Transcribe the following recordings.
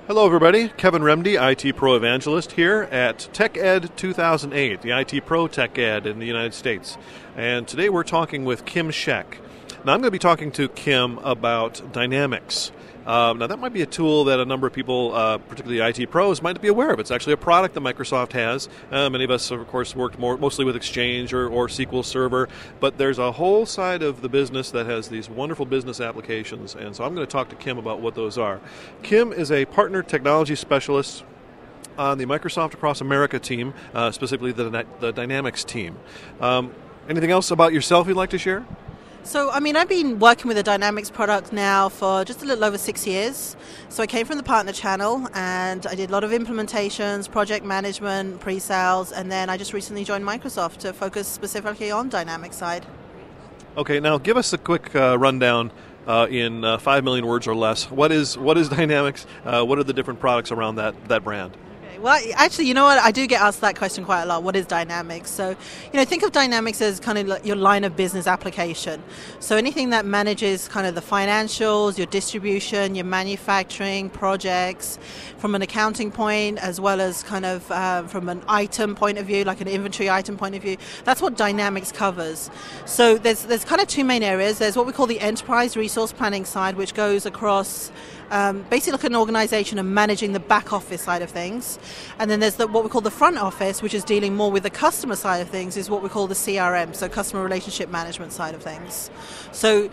Hello, everybody. Kevin Remdy, IT Pro Evangelist here at TechEd 2008, the IT Pro TechEd in the United States. And today we're talking with Kim Scheck. Now, I'm going to be talking to Kim about Dynamics. Now, that might be a tool that a number of people, particularly IT pros, might not be aware of. It's actually a product that Microsoft has. Many of us, of course, worked mostly with Exchange or SQL Server, but there's a whole side of the business that has these wonderful business applications, and so I'm going to talk to Kim about what those are. Kim is a partner technology specialist on the Microsoft Across America team, specifically the Dynamics team. Anything else about yourself you'd like to share? So, I've been working with the Dynamics product now for just a little over 6 years. So I came from the partner channel and I did a lot of implementations, project management, pre-sales, and then I just recently joined Microsoft to focus specifically on Dynamics side. Okay, now give us a quick rundown in 5 million words or less. What is Dynamics? What are the different products around that brand? Well, actually, you know what? I do get asked that question quite a lot. What is Dynamics? So, think of Dynamics as kind of like your line of business application. So anything that manages kind of the financials, your distribution, your manufacturing, projects, from an accounting point, as well as kind of from an item point of view, like an inventory item point of view. That's what Dynamics covers. So there's kind of two main areas. There's what we call the enterprise resource planning side, which goes across basically like an organization and managing the back office side of things. And then there's what we call the front office, which is dealing more with the customer side of things, is what we call the CRM, so customer relationship management side of things. So,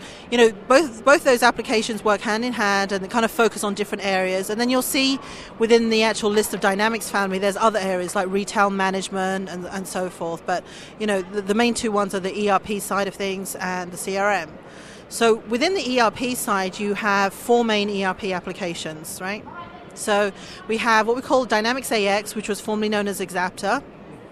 both those applications work hand in hand and they kind of focus on different areas. And then you'll see within the actual list of Dynamics family, there's other areas like retail management and so forth. But, the main two ones are the ERP side of things and the CRM. So within the ERP side, you have four main ERP applications, right? So we have what we call Dynamics AX, which was formerly known as Exapta,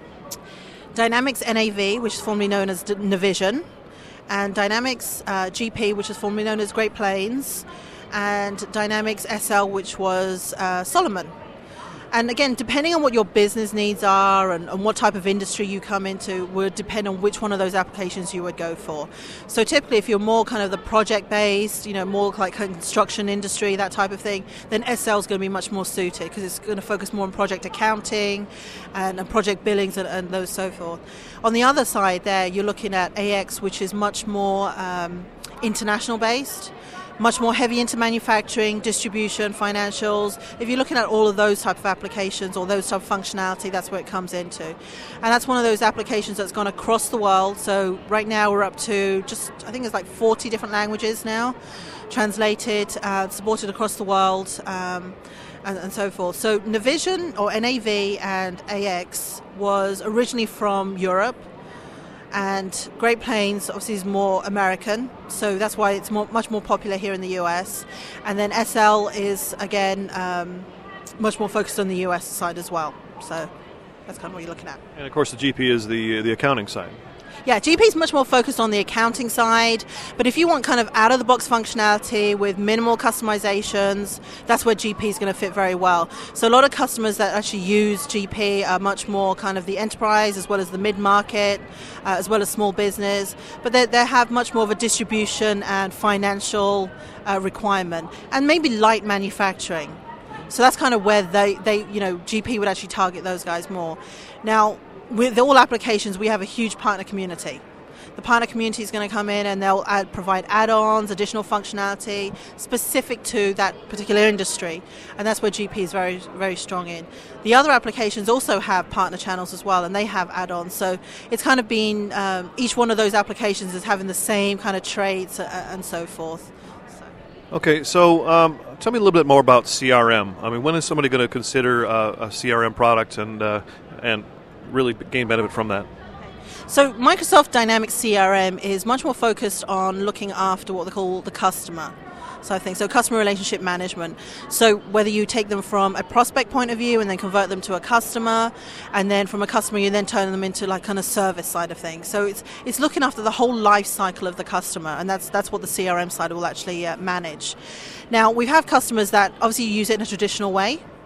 Dynamics NAV, which is formerly known as Navision, and Dynamics GP, which is formerly known as Great Plains, and Dynamics SL, which was Solomon. And again, depending on what your business needs are and what type of industry you come into would depend on which one of those applications you would go for. So typically if you're more kind of the project-based, more like construction industry, that type of thing, then SL is going to be much more suited because it's going to focus more on project accounting and project billings and those so forth. On the other side there, you're looking at AX, which is much more international-based. Much more heavy into manufacturing, distribution, financials. If you're looking at all of those type of applications or those type of functionality, that's where it comes into. And that's one of those applications that's gone across the world. So right now we're up to I think it's like 40 different languages now, translated, supported across the world, and so forth. So Navision, or NAV, and AX was originally from Europe. And Great Plains obviously is more American, so that's why it's much more popular here in the US. And then SL is, again, much more focused on the US side as well. So that's kind of what you're looking at. And of course the GP is the accounting side. Yeah, GP is much more focused on the accounting side, but if you want kind of out-of-the-box functionality with minimal customizations, that's where GP is going to fit very well. So a lot of customers that actually use GP are much more kind of the enterprise as well as the mid-market, as well as small business, but they have much more of a distribution and financial requirement, and maybe light manufacturing. So that's kind of where they GP would actually target those guys more. Now, with all applications, we have a huge partner community. The partner community is going to come in and they'll provide add-ons, additional functionality specific to that particular industry, and that's where GP is very, very strong in. The other applications also have partner channels as well, and they have add-ons. So it's kind of been each one of those applications is having the same kind of traits and so forth. Okay, so tell me a little bit more about CRM. I mean, when is somebody going to consider a CRM product and really gain benefit from that? So Microsoft Dynamics CRM is much more focused on looking after what they call the customer. So I think customer relationship management. So whether you take them from a prospect point of view and then convert them to a customer, and then from a customer you then turn them into like kind of service side of things. So it's looking after the whole life cycle of the customer, and that's what the CRM side will actually manage. Now we have customers that obviously use it in a traditional way.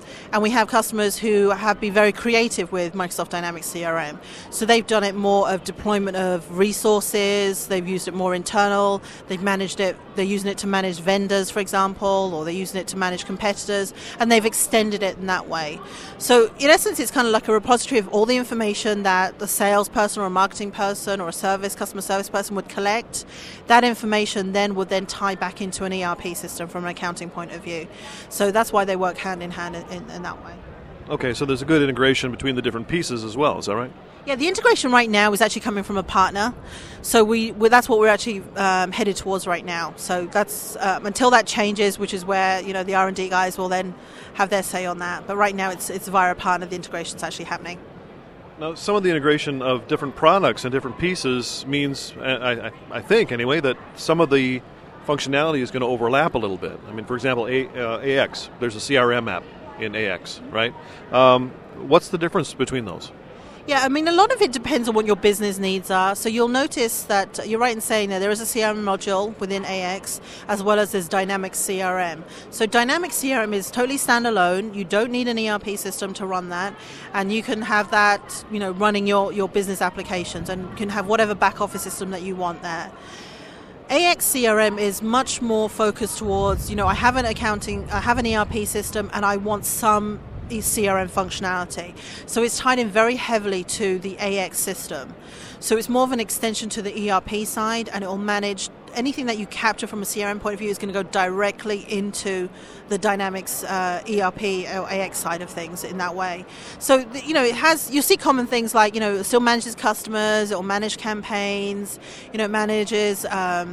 And we have customers who have been very creative with Microsoft Dynamics CRM. So they've done it more of deployment of resources, they've used it more internal, they've managed it, they're using it to manage vendors, for example, or they're using it to manage competitors, and they've extended it in that way. So in essence, it's kind of like a repository of all the information that the salesperson or a marketing person or a customer service person would collect. That information then would then tie back into an ERP system from an accounting point of view. So that's why they work hand in hand in that way. Okay, so there's a good integration between the different pieces as well, is that right? Yeah, the integration right now is actually coming from a partner. So that's what we're actually headed towards right now. So that's until that changes, which is where the R&D guys will then have their say on that. But right now it's via a partner, the integration's actually happening. Now, some of the integration of different products and different pieces means, I think anyway, that some of the functionality is going to overlap a little bit. I mean, for example, AX, there's a CRM app in AX, right? What's the difference between those? Yeah, I mean, a lot of it depends on what your business needs are. So you'll notice that you're right in saying that there is a CRM module within AX as well as there's Dynamics CRM. So Dynamics CRM is totally standalone. You don't need an ERP system to run that. And you can have that, running your business applications, and you can have whatever back office system that you want there. AX CRM is much more focused towards, I have an ERP system and I want some CRM functionality. So it's tied in very heavily to the AX system. So it's more of an extension to the ERP side, and it will manage anything that you capture from a CRM point of view is going to go directly into the Dynamics ERP or AX side of things in that way. So, you'll see common things like, it still manages customers, it will manage campaigns, it manages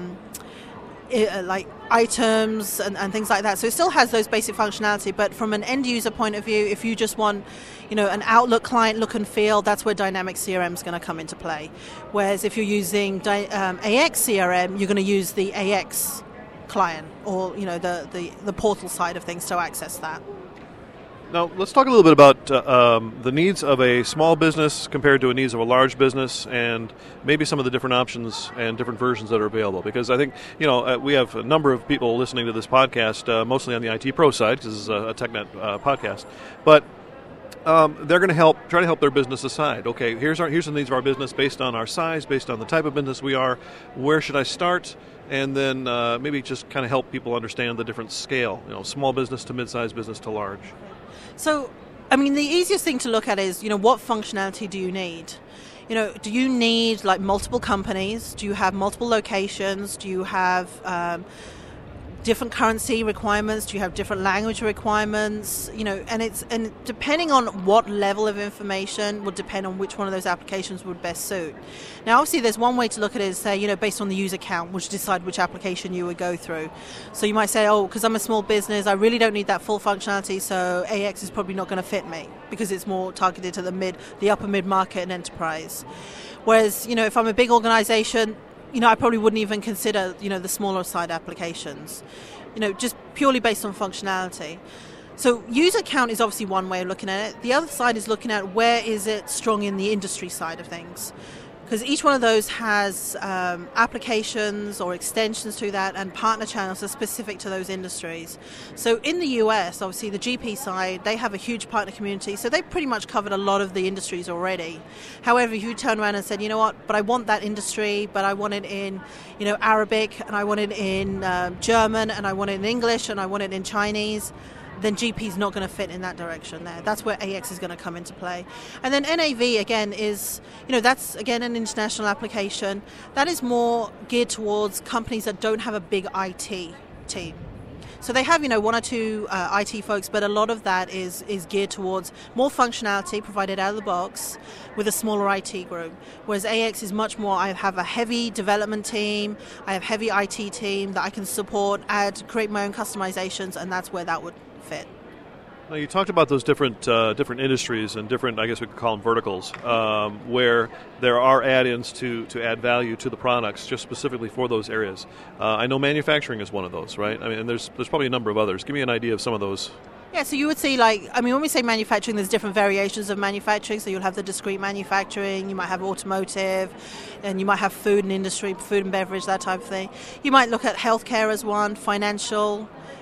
like items and things like that. So it still has those basic functionality, but from an end user point of view, if you just want, an Outlook client look and feel, that's where Dynamics CRM is going to come into play. Whereas if you're using AX CRM, you're going to use the AX client or, the portal side of things to access that. Now, let's talk a little bit about the needs of a small business compared to the needs of a large business, and maybe some of the different options and different versions that are available. Because I think, we have a number of people listening to this podcast, mostly on the IT Pro side, because this is a TechNet podcast. But they're going to try to help their business decide. Okay, here's the needs of our business based on our size, based on the type of business we are. Where should I start? And then maybe just kind of help people understand the different scale. Small business to mid-sized business to large. So, I mean, the easiest thing to look at is, what functionality do you need? Do you need like multiple companies? Do you have multiple locations? Do you have different currency requirements? Do you have different language requirements? And depending on what level of information would depend on which one of those applications would best suit. Now, obviously, there's one way to look at it is say, based on the user count, which decide which application you would go through. So you might say, because I'm a small business, I really don't need that full functionality, so AX is probably not going to fit me because it's more targeted to the upper mid-market and enterprise. Whereas, if I'm a big organization, I probably wouldn't even consider, the smaller side applications, just purely based on functionality. So user count is obviously one way of looking at it. The other side is looking at where is it strong in the industry side of things. Because each one of those has applications or extensions to that and partner channels that are specific to those industries. So in the US, obviously the GP side, they have a huge partner community, so they've pretty much covered a lot of the industries already. However, if you turn around and said, but I want that industry, but I want it in, Arabic, and I want it in German, and I want it in English, and I want it in Chinese, then GP is not going to fit in that direction there. That's where AX is going to come into play. And then NAV, again, is, that's, again, an international application. That is more geared towards companies that don't have a big IT team. So they have, one or two IT folks, but a lot of that is geared towards more functionality provided out of the box with a smaller IT group. Whereas AX is much more, I have a heavy development team, I have heavy IT team that I can support, create my own customizations, and that's where that would fit. Now, you talked about those different industries and different, I guess we could call them verticals, where there are add-ins to add value to the products just specifically for those areas. I know manufacturing is one of those, right? I mean, and there's probably a number of others. Give me an idea of some of those. Yeah, so you would see when we say manufacturing, there's different variations of manufacturing. So you'll have the discrete manufacturing, you might have automotive, and you might have food and industry, food and beverage, that type of thing. You might look at healthcare as one, financial,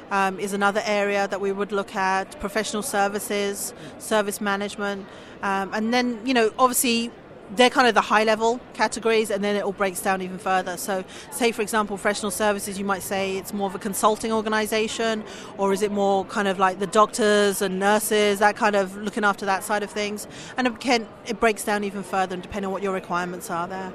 is another area that we would look at, professional services, service management, and then, obviously they're kind of the high-level categories, and then it all breaks down even further. So, say, for example, professional services, you might say it's more of a consulting organization, or is it more kind of like the doctors and nurses, that kind of looking after that side of things? And again, it breaks down even further, depending on what your requirements are there.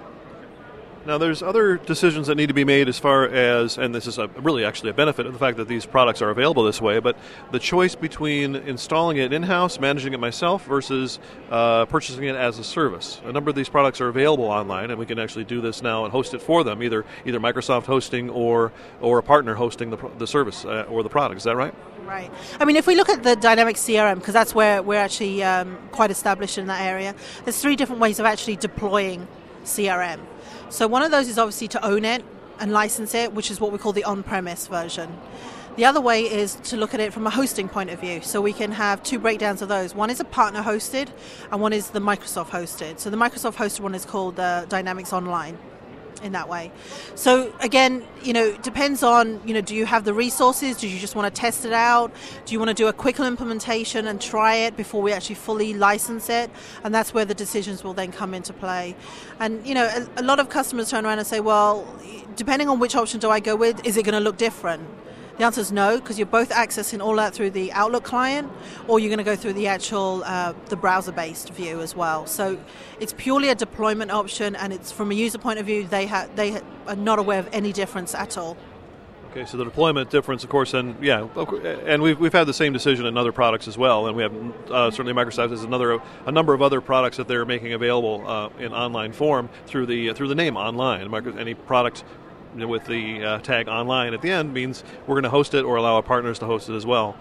Now, there's other decisions that need to be made as far as, and this is really actually a benefit of the fact that these products are available this way, but the choice between installing it in-house, managing it myself, versus purchasing it as a service. A number of these products are available online, and we can actually do this now and host it for them, either Microsoft hosting or a partner hosting the service or the product. Is that right? Right. I mean, if we look at the Dynamics CRM, because that's where we're actually quite established in that area, there's 3 different ways of actually deploying CRM. So one of those is obviously to own it and license it, which is what we call the on-premise version. The other way is to look at it from a hosting point of view. So we can have 2 breakdowns of those. One is a partner hosted, and one is the Microsoft hosted. So the Microsoft hosted one is called Dynamics Online in that way. So again, it depends on, do you have the resources? Do you just want to test it out? Do you want to do a quick implementation and try it before we actually fully license it? And that's where the decisions will then come into play. And, a lot of customers turn around and say, well, depending on which option do I go with, is it going to look different? The answer is no, because you're both accessing all that through the Outlook client, or you're going to go through the actual the browser-based view as well. So it's purely a deployment option, and it's from a user point of view, they are not aware of any difference at all. Okay, so the deployment difference, of course, and we've had the same decision in other products as well, and we have certainly Microsoft has a number of other products that they're making available in online form through the name online. Any product with the tag online at the end means we're going to host it or allow our partners to host it as well.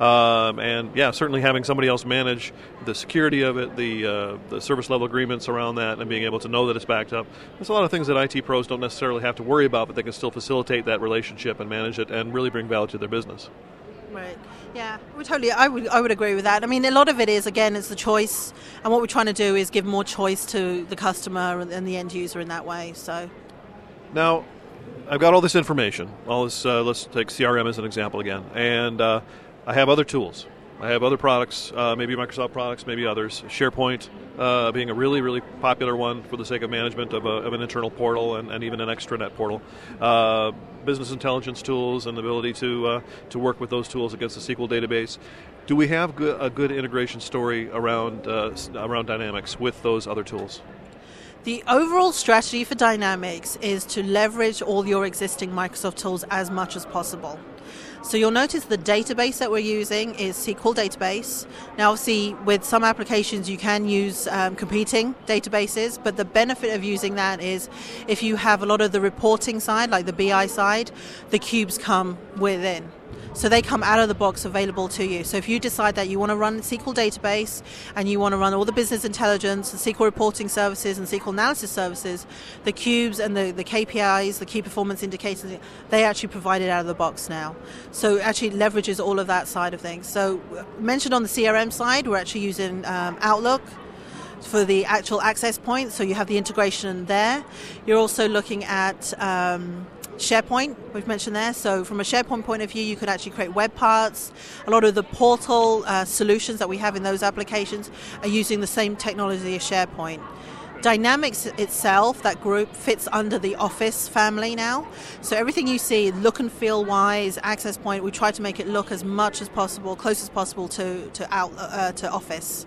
Certainly having somebody else manage the security of it, the service level agreements around that, and being able to know that it's backed up. There's a lot of things that IT pros don't necessarily have to worry about, but they can still facilitate that relationship and manage it and really bring value to their business. Right. Yeah, I would agree with that. I mean, a lot of it is, again, it's the choice, and what we're trying to do is give more choice to the customer and the end user in that way. So now, I've got all this information. Let's take CRM as an example again. And I have other tools. I have other products, maybe Microsoft products, maybe others. SharePoint being a really, really popular one for the sake of management of an internal portal and even an extranet portal. Business intelligence tools and the ability to work with those tools against the SQL database. Do we have a good integration story around Dynamics with those other tools? The overall strategy for Dynamics is to leverage all your existing Microsoft tools as much as possible. So you'll notice the database that we're using is SQL database. Now obviously with some applications you can use competing databases, but the benefit of using that is if you have a lot of the reporting side, like the BI side, the cubes come within. So they come out of the box available to you. So if you decide that you want to run SQL database and you want to run all the business intelligence, the SQL reporting services and SQL analysis services, the cubes and the KPIs, the key performance indicators, they actually provide it out of the box now. So it actually leverages all of that side of things. So mentioned on the CRM side, we're actually using Outlook for the actual access point. So you have the integration there. You're also looking at SharePoint, we've mentioned there. So from a SharePoint point of view, you could actually create web parts. A lot of the portal solutions that we have in those applications are using the same technology as SharePoint. Dynamics itself, that group, fits under the Office family now. So everything you see, look and feel wise, access point, we try to make it look as much as possible, close as possible to Office.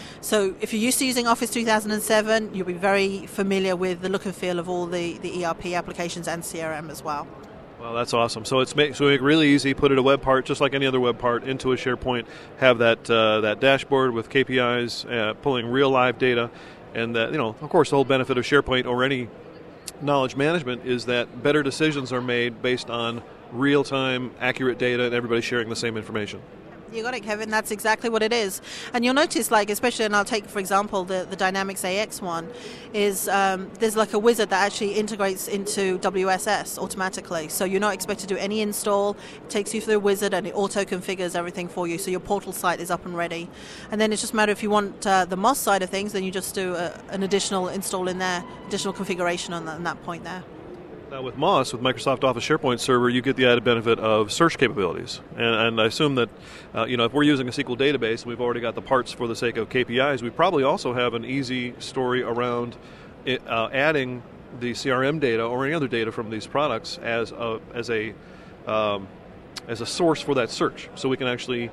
So if you're used to using Office 2007, you'll be very familiar with the look and feel of all the ERP applications and CRM as well. Well, that's awesome. So make it really easy. Put it a web part, just like any other web part, into a SharePoint. Have that dashboard with KPIs, pulling real live data, and that, of course, the whole benefit of SharePoint or any knowledge management is that better decisions are made based on real-time, accurate data, and everybody sharing the same information. You got it, Kevin. That's exactly what it is. And you'll notice, especially, and I'll take, for example, the Dynamics AX one, is there's like a wizard that actually integrates into WSS automatically. So you're not expected to do any install. It takes you through the wizard and it auto-configures everything for you. So your portal site is up and ready. And then it's just a matter if you want the MOS side of things, then you just do an additional install in there, additional configuration on that point there. Now with Moss, with Microsoft Office SharePoint Server, you get the added benefit of search capabilities. And I assume that, if we're using a SQL database and we've already got the parts for the sake of KPIs, we probably also have an easy story around adding the CRM data or any other data from these products as a source for that search. So we can actually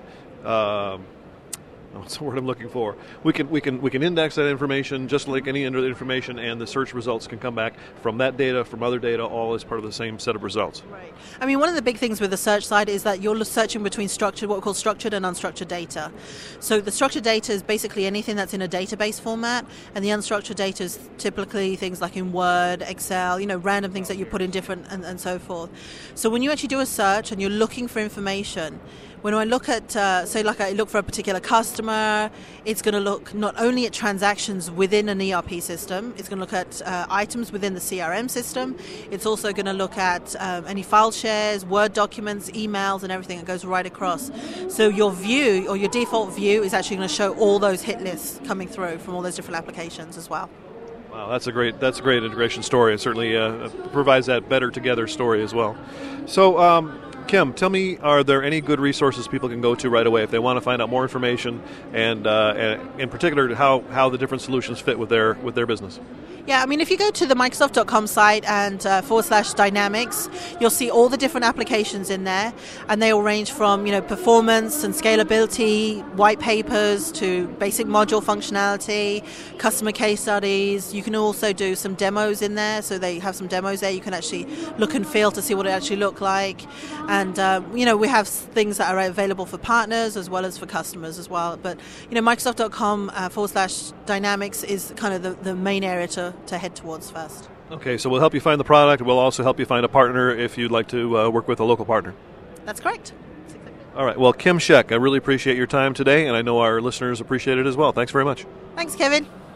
what's the word I'm looking for? We can index that information just like any other information, and the search results can come back from that data, from other data, all as part of the same set of results. Right. I mean, one of the big things with the search side is that you're searching between what we call structured and unstructured data. So the structured data is basically anything that's in a database format, and the unstructured data is typically things like in Word, Excel, random things that you put in different and so forth. So when you actually do a search and you're looking for information, when I look at, I look for a particular customer, it's going to look not only at transactions within an ERP system, it's going to look at items within the CRM system, it's also going to look at any file shares, Word documents, emails, and everything that goes right across. So your view, or your default view, is actually going to show all those hit lists coming through from all those different applications as well. Wow, that's a great integration story. It certainly provides that better together story as well. So, Kim, tell me, are there any good resources people can go to right away if they want to find out more information, and in particular how the different solutions fit with their business? Yeah, I mean, if you go to the Microsoft.com site and /Dynamics, you'll see all the different applications in there, and they all range from, performance and scalability, white papers, to basic module functionality, customer case studies. You can also do some demos in there, so they have some demos there. You can actually look and feel to see what it actually look like. And, we have things that are available for partners as well as for customers as well. But, Microsoft.com /Dynamics is kind of the main area to head towards first. Okay, so we'll help you find the product. We'll also help you find a partner if you'd like to work with a local partner. That's correct. All right. Well, Kim Sheck, I really appreciate your time today, and I know our listeners appreciate it as well. Thanks very much. Thanks, Kevin.